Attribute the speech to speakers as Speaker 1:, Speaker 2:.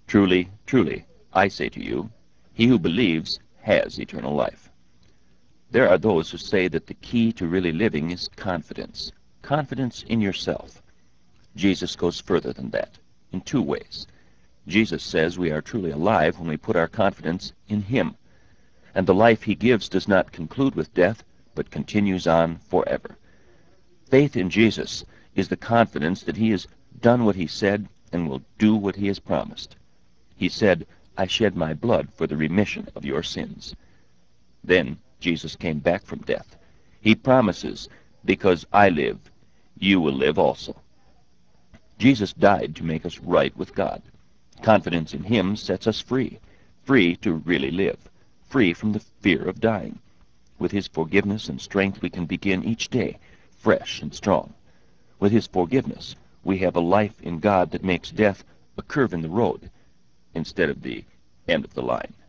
Speaker 1: Truly, truly, I say to you, he who believes has eternal life. There are those who say that the key to really living is confidence. Confidence in yourself. Jesus goes further than that, in two ways. Jesus says we are truly alive when we put our confidence in him, and the life he gives does not conclude with death, but continues on forever. Faith in Jesus is the confidence that he has done what he said and will do what he has promised. He said, I shed my blood for the remission of your sins. Then Jesus came back from death. He promises, because I live, you will live also. Jesus died to make us right with God. Confidence in him sets us free, free to really live, free from the fear of dying. With his forgiveness and strength we can begin each day, fresh and strong. With his forgiveness, we have a life in God that makes death a curve in the road instead of the end of the line.